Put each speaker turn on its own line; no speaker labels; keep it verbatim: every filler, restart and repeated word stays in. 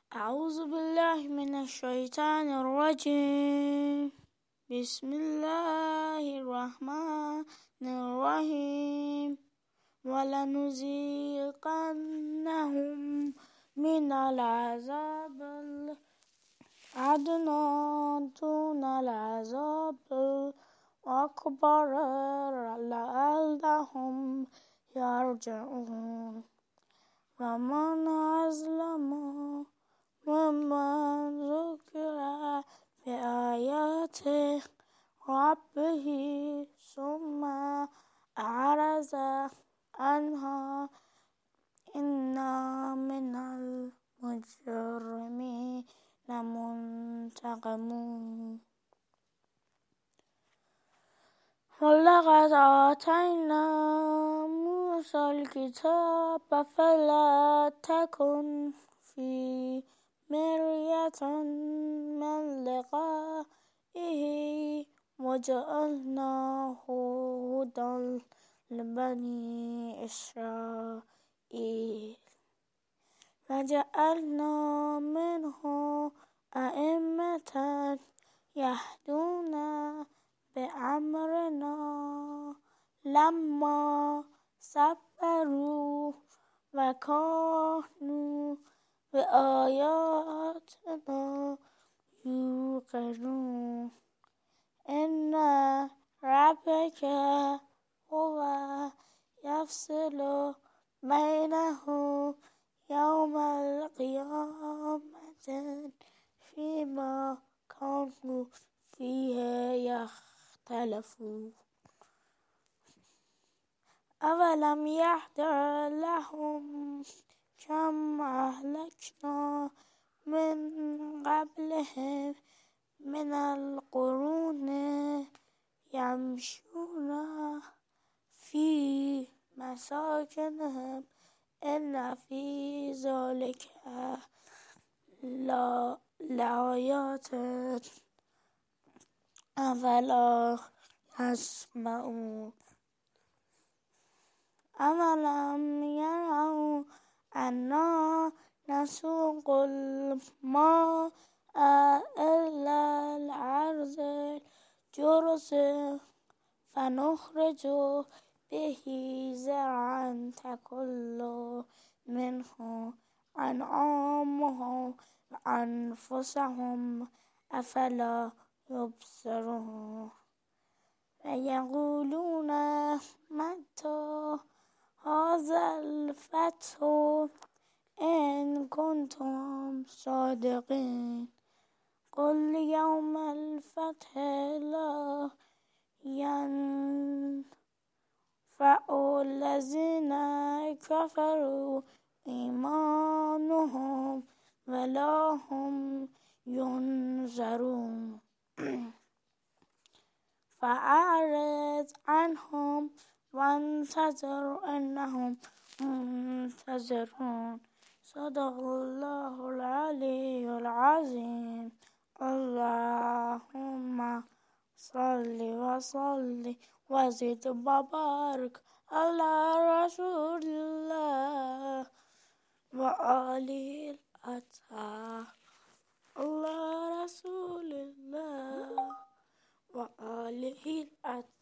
أعوذ بالله من الشيطان الرجيم. بسم الله الرحمن الرحيم. ولنذيقنهم من العذاب الأدنى دون العذاب الأكبر لعلهم يرجعون. ومن أظلم ممن ذكر بآيات ربه ثم أعرض عنها إنا من المجرمين منتقمون. ولقد آتينا موسى الكتاب فلا تكن في مرية من لقائه وجعلناه هدى لبني إسرائيل وجعلنا منهم أئمة يهدون بأمرنا لما صبروا وكانوا بآياتنا يوقنون. إن ربك هو يفصل بينهم يوم القيامة فيما كانوا فيه يختلفون. أولم يهد لهم كم أهلكنا من قبلهم من القرون يمشون في مساكنهم إن في ذلك لآيات أفلا يسمعون. أولم يروا أنا نسوق الماء إلى الأرض الجرز فنخرج به زرعا تأكل منه أنعامهم وأنفسهم أفلا يبصرون. ويقولون متى هذا الفتح إن كنتم صادقين. قل يوم الفتح لا ينفع الذين كفروا إيمانهم ولا هم ينذرون. فأعرض عنهم وانتظر إنهم منتظرون. صدق الله العلي العظيم. اللهم صل وسلم وزد وبارك على رسول الله وآله الأطهار. الله رسول الله وآله الأطهار.